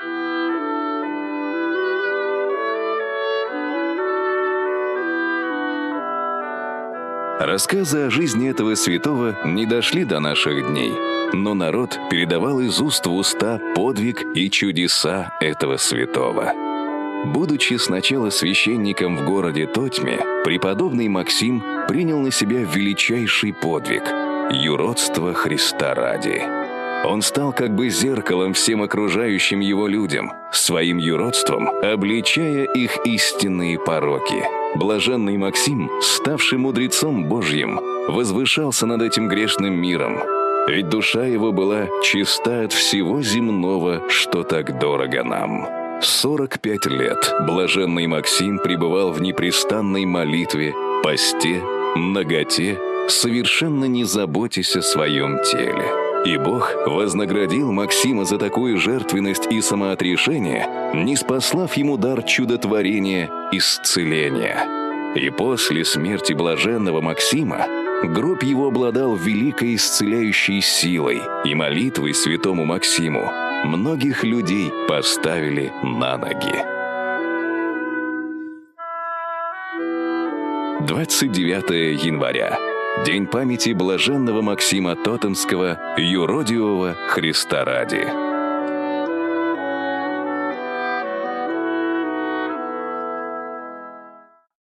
Рассказы о жизни этого святого не дошли до наших дней, но народ передавал из уст в уста подвиг и чудеса этого святого. Будучи сначала священником в городе Тотьме, преподобный Максим принял на себя величайший подвиг – юродство Христа ради. Он стал как бы зеркалом всем окружающим его людям, своим юродством обличая их истинные пороки. Блаженный Максим, ставший мудрецом Божьим, возвышался над этим грешным миром, ведь душа его была чиста от всего земного, что так дорого нам. 45 лет блаженный Максим пребывал в непрестанной молитве, посте, наготе, совершенно не заботясь о своем теле. И Бог вознаградил Максима за такую жертвенность и самоотрешение, ниспослав ему дар чудотворения исцеления. И после смерти блаженного Максима гроб его обладал великой исцеляющей силой, и молитвой святому Максиму многих людей поставили на ноги. 29 января. День памяти блаженного Максима Тотемского, юродивого Христа ради.